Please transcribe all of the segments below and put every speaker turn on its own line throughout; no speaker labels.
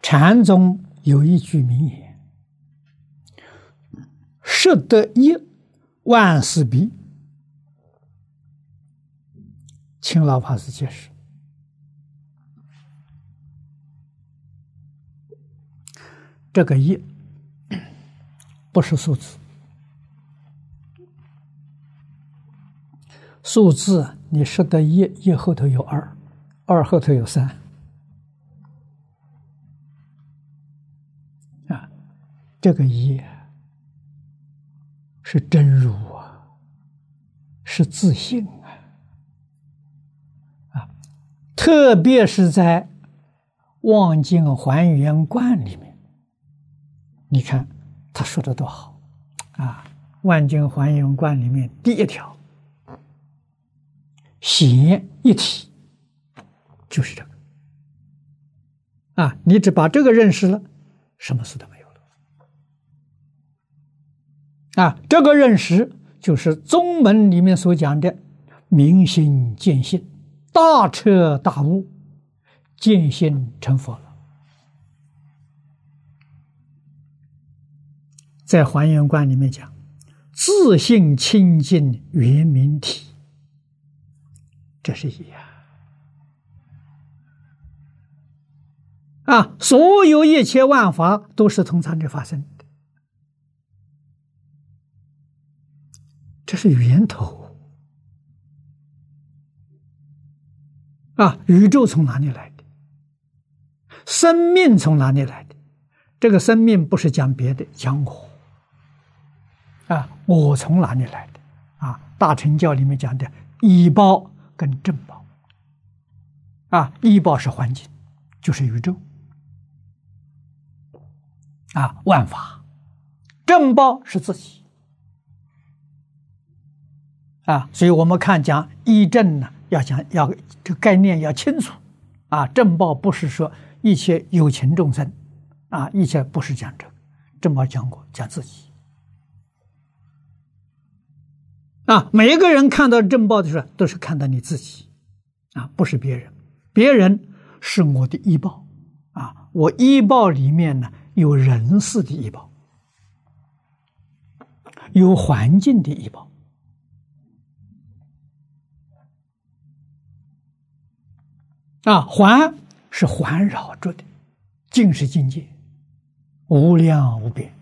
禅宗有一句名言：“识得一，万事毕。”请老法师解释。这个一不是数字，数字你识得一，一后头有二，二后头有三。这个一是真如啊，是自性啊，特别是在望境还原观里面，你看他说的多好啊！望境还原观里面第一条，显一体，就是这个啊！你只把这个认识了，什么事都没有。这个认识就是宗门里面所讲的明心见性，大彻大悟，见性成佛了。在还原观里面讲，自性清净圆明体，这是一所有一切万法都是从这里发生的。这是源头宇宙从哪里来的？生命从哪里来的？这个生命不是讲别的，讲我从哪里来的？大乘教里面讲的依报跟正报依报是环境，就是宇宙万法，正报是自己。所以我们看讲依正呢，要这个概念要清楚正报不是说一切有情众生一切不是讲这个，正报讲过，讲自己每一个人看到正报的时候，都是看到你自己不是别人，别人是我的依报我依报里面呢有人事的依报，有环境的依报。环是环绕着的，境是境界，无量无边。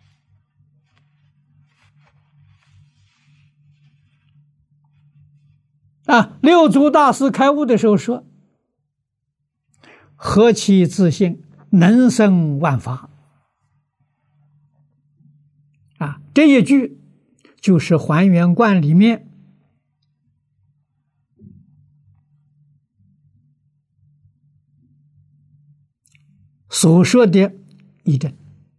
六祖大师开悟的时候说：“何其自性，能生万法。”这一句就是还原观里面所说的一正，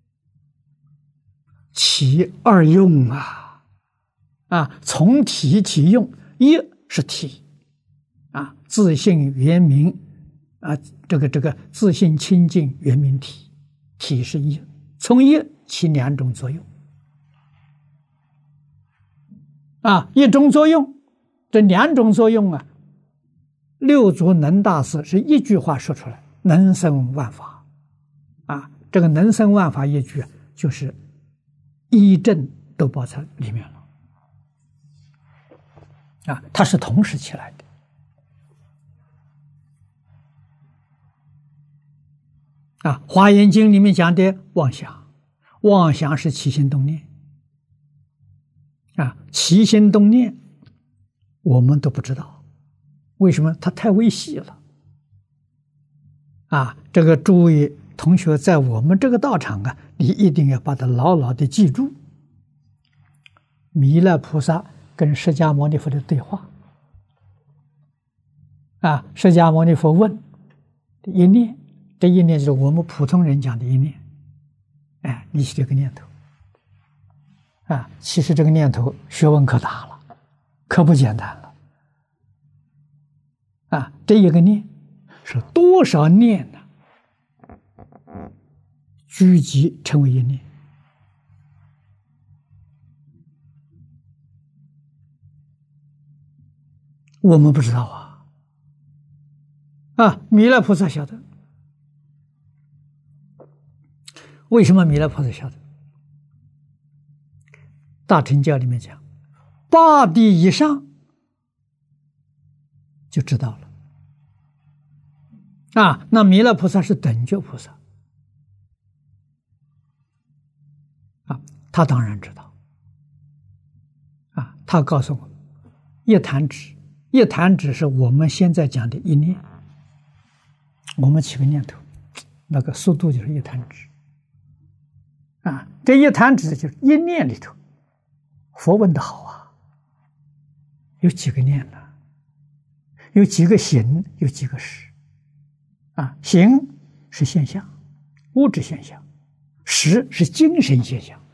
其二用从体体用，一是体自性圆明这个自性清净圆明体，体是一，从一起两种作用一种作用，这两种作用六祖能大师是一句话说出来，能生万法这个能生万法一句就是一正都包在里面了它是同时起来的华严经里面讲的妄想，妄想是起心动念起心动念我们都不知道，为什么？它太微细了这个诸位同学在我们这个道场你一定要把它牢牢的记住。弥勒菩萨跟释迦牟尼佛的对话释迦牟尼佛问一念，这一念就是我们普通人讲的一念你起这个念头其实这个念头学问可大了，可不简单了这一个念是多少念呢聚集成为一念我们不知道弥勒菩萨晓得为什么弥勒菩萨晓得？大乘教里面讲，8地以上就知道了。那弥勒菩萨是等觉菩萨，他当然知道。他告诉我，一弹指，一弹指是我们现在讲的一念，我们起个念头，那个速度就是一弹指。这一弹指就是一念里头。佛问的好啊，有几个念呢？有几个行，有几个识。行是现象，物质现象；识是精神现象。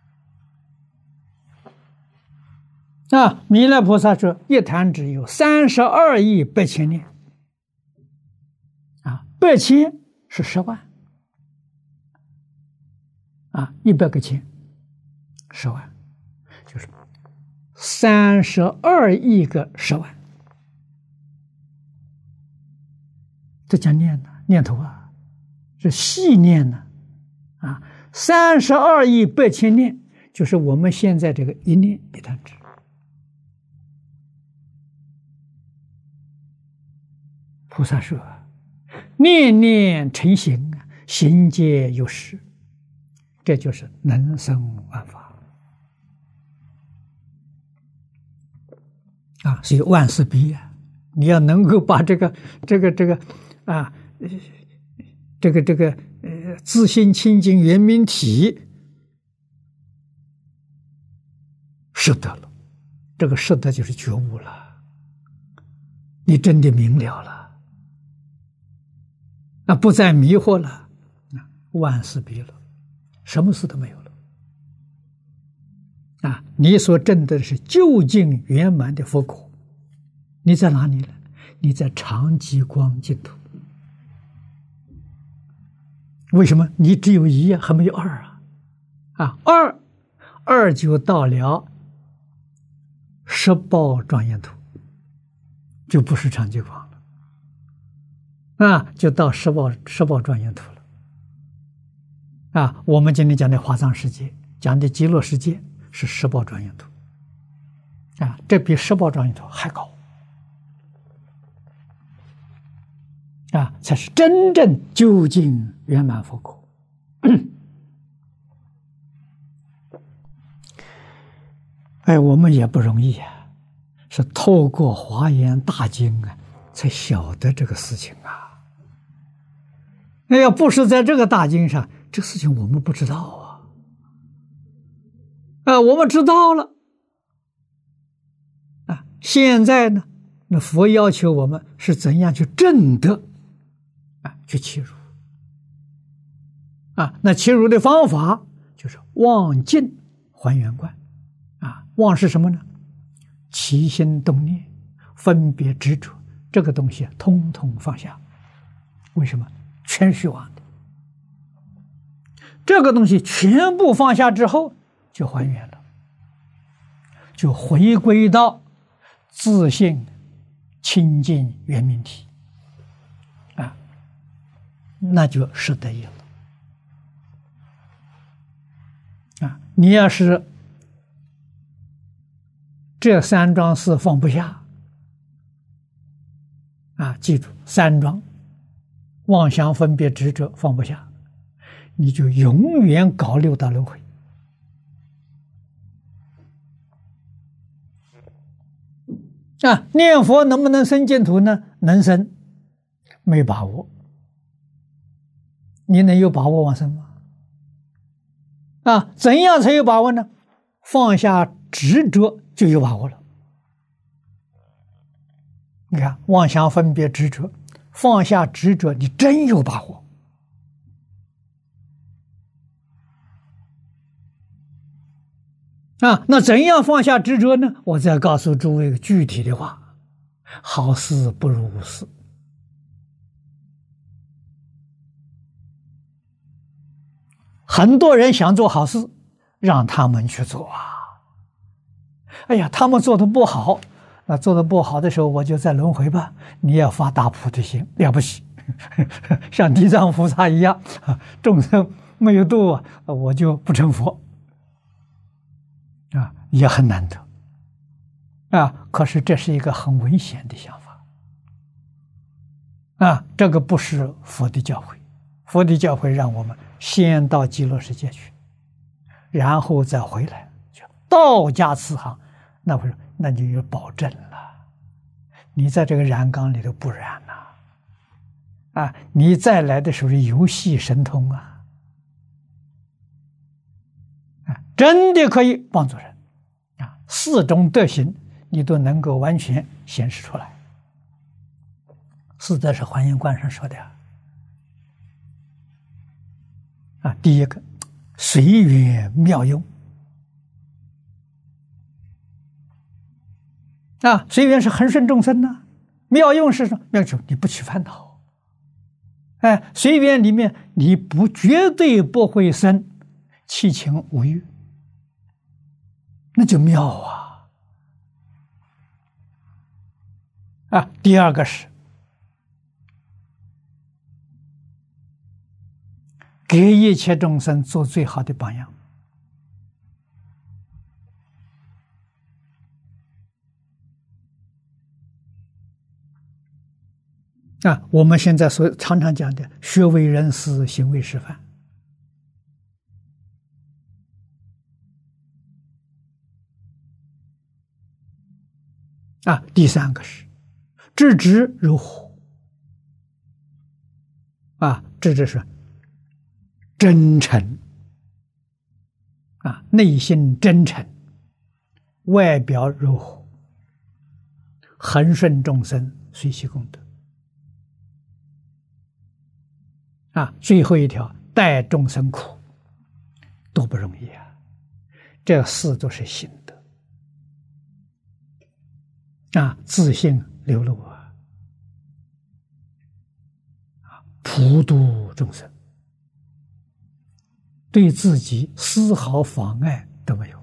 弥勒菩萨说，一弹指有32亿8千念。8千是10万。100个千，10万，就是32亿个10万。这叫念呢，念头啊，是细念呢。32亿8千念，就是我们现在这个一念一弹指。菩萨说，念念成形，行皆有识，这就是能生万法。所以万事毕啊，你要能够把这个自性清净圆明体识得了，这个识得就是觉悟了，你真的明了了。不再迷惑了，万事毕了，什么事都没有了。你所证的是究竟圆满的佛果，你在哪里呢？你在常寂光净土。为什么？你只有一还没有二啊？二就到了十报庄严土，就不是常寂光了。就到十报庄严土了。我们今天讲的华藏世界，讲的极乐世界是十报庄严土。这比十报庄严土还高。才是真正究竟圆满佛果。我们也不容易啊，是透过华严大经才晓得这个事情啊。要不是在这个大经上，这事情我们不知道我们知道了现在呢，那佛要求我们是怎样去证得去契入那契入的方法就是忘尽还原观忘是什么呢？起心动念、分别执着，这个东西通通放下。为什么？全虚妄的。这个东西全部放下之后，就还原了，就回归到自性清净圆明体那就识得意了你要是这三桩事放不下记住三桩：妄想、分别、执着放不下，你就永远搞六道轮回念佛能不能生净土呢？能生，没把握。你能有把握往生吗？怎样才有把握呢？放下执着就有把握了。你看，妄想、分别、执着，放下执着，你真有把握。那怎样放下执着呢？我再告诉诸位具体的话：好事不如无事。很多人想做好事，让他们去做哎呀，他们做的不好，那做的不好的时候，我就在轮回吧。你要发大菩提心，了不起，像地藏菩萨一样，众生没有度啊，我就不成佛啊，也很难得啊。可是这是一个很危险的想法啊，这个不是佛的教诲。佛的教诲让我们先到极乐世界去，然后再回来，道家慈航，那就有保证了。你在这个染缸里头不染呐，啊，你再来的时候是游戏神通啊，真的可以帮助人啊，四种德行你都能够完全显示出来。四德是华严观上说的啊，第一个随缘妙用啊，随缘是恒顺众生呐，妙用是什么？妙用你不起烦恼，哎，随缘里面你绝对不会生七情五欲，那就妙啊！啊，第二个是给一切众生做最好的榜样啊！我们现在常常讲的学为人师，行为示范啊。第三个是置之如火啊，置之是真诚啊，内心真诚，外表如火，恒顺众生，随喜功德啊。最后一条，待众生苦，多不容易啊！这四都是行德啊，自信流露啊，普度众生，对自己丝毫妨碍都没有。